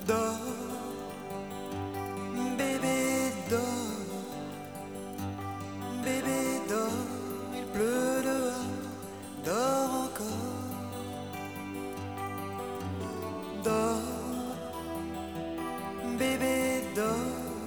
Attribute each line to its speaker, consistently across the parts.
Speaker 1: Dors, bébé, dors, bébé, dors, il pleut dehors, dors encore. Dors, bébé, dors,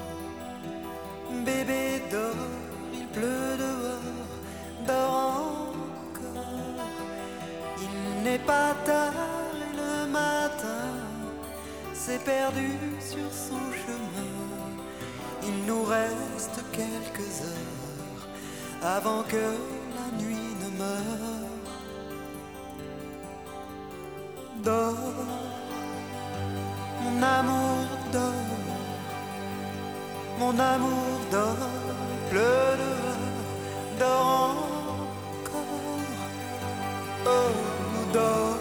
Speaker 1: bébé, dors, il pleut dehors, dors encore. Il n'est pas tard et le matin s'est perdu sur son chemin. Il nous reste quelques heures avant que la nuit ne meure. Dors, mon amour, dors, mon amour, dors, il pleut dehors, dors encore. Oh, dors,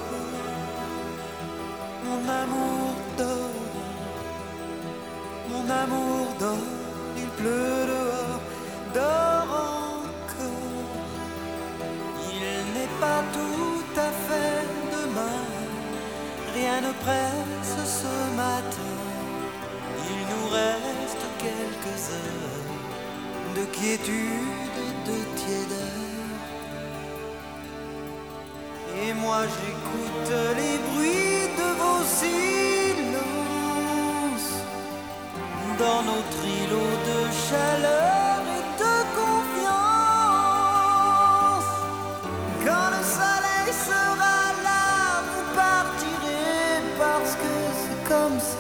Speaker 1: mon amour, dors, mon amour, dors, il pleut dehors, dors encore. Il n'est pas tout à fait demain, rien ne presse ce matin. Il nous reste quelques heures de quiétude et de tiédeur. Et moi j'écoute les bruits de vos silences dans notre îlot de chaleur et de confiance. Quand le soleil sera là, vous partirez parce que c'est comme ça.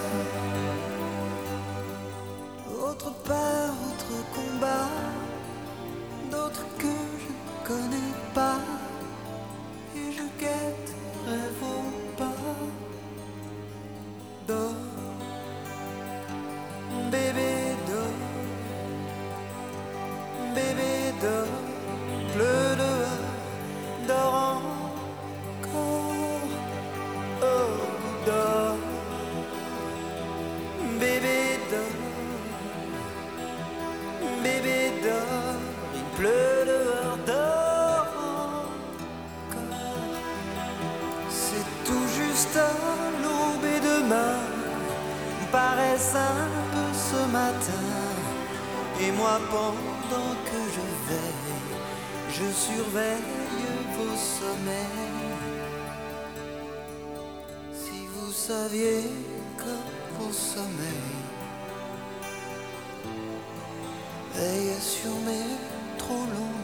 Speaker 1: Autre part, autre combat, d'autres que je ne connais pas. Et je guetterai vos pas. Dors, bébé, dors, bébé, dors, pleut dehors, dors encore. Oh, dors, bébé, dors, bébé, dors, il pleut dehors, dors encore. C'est tout juste à l'aube et demain paraît simple ce matin. Et moi pendant que je veille, je surveille vos sommeils. Si vous saviez comme vos sommeils veillent sur mes trop longs